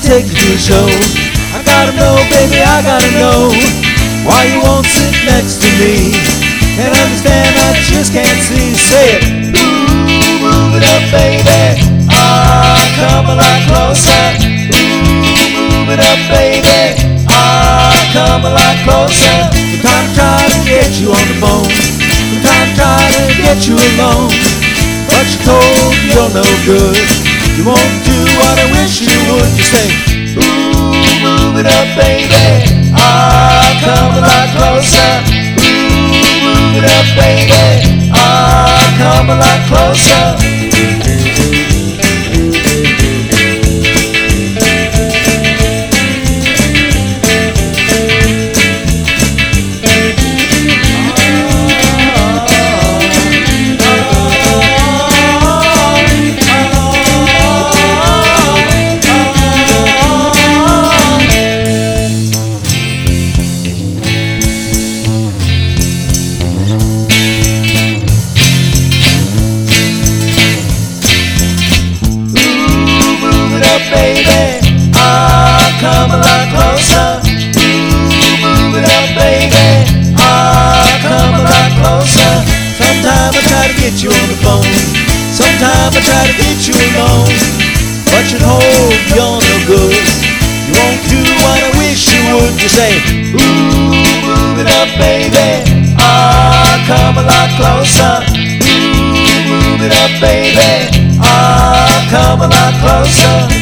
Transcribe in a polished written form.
take you to the show. I gotta know, baby, I gotta know why you won't sit next to me. Can't understand, I just can't see. Say it. Ooh, move it up, baby. Ah, come a lot closer. Ooh, move it up, baby. Ah, come a lot closer. Sometimes I try to get you on the phone, sometimes I try to get you alone, but you're told you're no good. You won't do what I wish you would. You say, ooh, move it up, baby. Ah, come a lot closer. Ooh, move it up, baby. Ah, come a lot closer. Baby, ah, come a lot closer. Ooh, move it up, baby. Ah, come a lot closer. Sometimes I try to get you on the phone, sometimes I try to get you alone, but you'd hold you're no good. You won't do what I wish you would. You say, ooh, move it up, baby. Ah, come a lot closer. Ooh, move it up, baby. Ah, come a lot closer.